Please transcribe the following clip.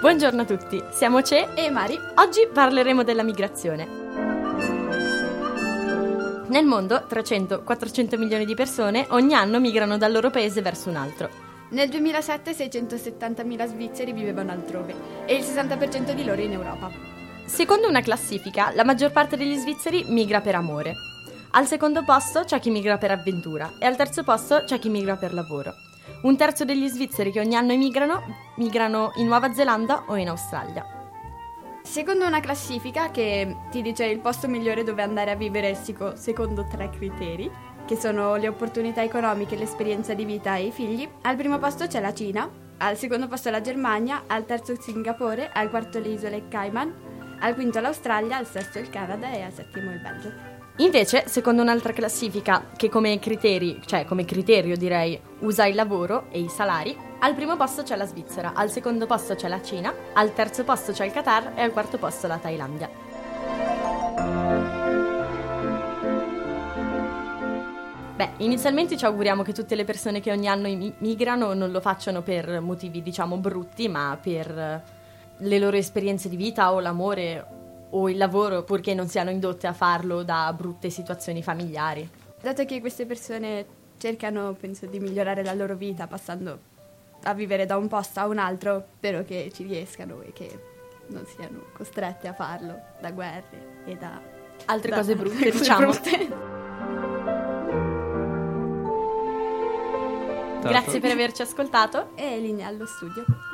Buongiorno a tutti, siamo Ce e Mari. Oggi parleremo della migrazione. Nel mondo 300-400 milioni di persone ogni anno migrano dal loro paese verso un altro. Nel 2007 670.000 svizzeri vivevano altrove e il 60% di loro in Europa. Secondo una classifica, la maggior parte degli svizzeri migra per amore. Al secondo posto c'è chi migra per avventura e al terzo posto c'è chi migra per lavoro. Un terzo degli svizzeri che ogni anno migrano in Nuova Zelanda o in Australia. Secondo una classifica che ti dice il posto migliore dove andare a vivere secondo 3 criteri, che sono le opportunità economiche, l'esperienza di vita e i figli, al primo posto c'è la Cina, al secondo posto la Germania, al terzo Singapore, al quarto le isole Cayman, al quinto l'Australia, al sesto il Canada e al settimo il Belgio. Invece, secondo un'altra classifica che come criterio direi, usa il lavoro e i salari, al primo posto c'è la Svizzera, al secondo posto c'è la Cina, al terzo posto c'è il Qatar e al quarto posto la Thailandia. Beh, inizialmente ci auguriamo che tutte le persone che ogni anno migrano non lo facciano per motivi, brutti, ma per le loro esperienze di vita o l'amore o il lavoro, purché non siano indotte a farlo da brutte situazioni familiari. Dato che queste persone cercano, penso, di migliorare la loro vita passando a vivere da un posto a un altro, spero che ci riescano e che non siano costrette a farlo da guerre e da altre cose brutte, diciamo. Grazie per averci ascoltato e linea allo studio.